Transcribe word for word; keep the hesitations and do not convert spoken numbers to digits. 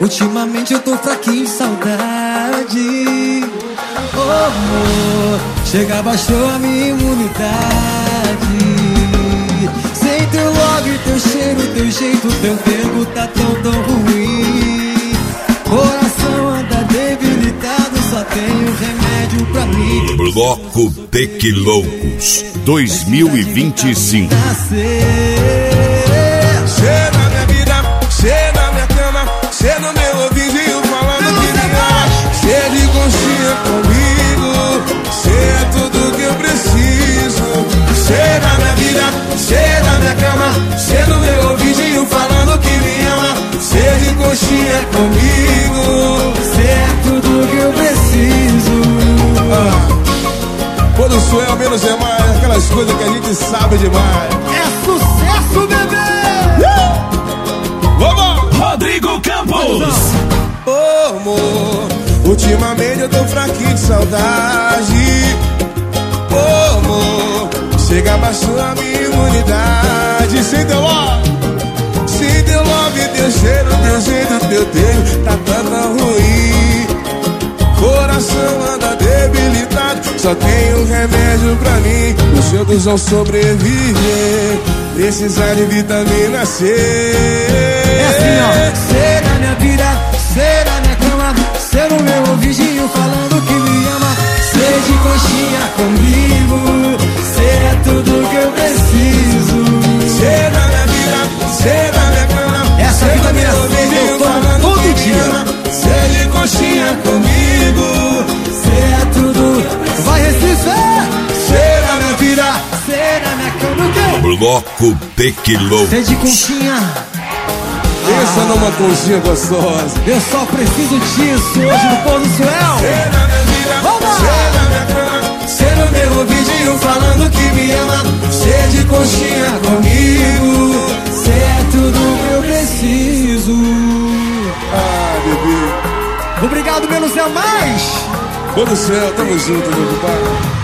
Ultimamente eu tô fraquinho de saudade. Oh, amor, chega, baixou a minha imunidade. Sem teu love, teu cheiro, teu jeito, teu tempo tá tão, tão ruim. Coração anda debilitado, só tenho remédio pra mim. Bloco Tecloucos dois mil e vinte e cinco. Cê na minha vida, cê na minha cama, cê no meu ouvidinho falando que me ama. Cê de conchinha comigo, cê é tudo que eu preciso. Cê na minha vida, cê na minha cama, cê no meu ouvidinho falando que me ama. Cê de conchinha comigo, cê é tudo que eu preciso. ah. Quando sou eu, menos é mais, aquelas coisas que a gente sabe demais. É sucesso, bebê! Vamos! Rodrigo Campos. Oh, amor, ultimamente eu tô fraquinho de saudade. Oh, amor, chega, baixou a minha imunidade. Sem teu love, sem teu love, teu cheiro, teu jeito, teu tempo tá tão, tão ruim. Coração anda debilitado, só tem um remédio pra mim. Os outros vão sobreviver, precisar de vitamina C. É assim, ó. Cê na minha vida, cê na minha cama, cê no meu ouvidinho falando que me ama. Cê de conchinha comigo, cê é tudo que eu preciso. Cê na minha vida, cê na minha cama, essa vitamina C eu tomo todo dia. Cê de conchinha comigo, cê é tudo. Vai, Recife! cê na minha vida, cê na minha cama, o quê? Bloco Tecloucos. Cê de conchinha. Pensa ah, numa conchinha gostosa. Eu só preciso disso hoje no Pôr do Céu. Cê na minha vida, cê na minha cama, cê no meu ouvidinho falando que me ama. Cê de conchinha comigo, cê é tudo que eu preciso. Ah, bebê. Obrigado, menos é mais. Pôr do Céu, tamo junto, meu pai.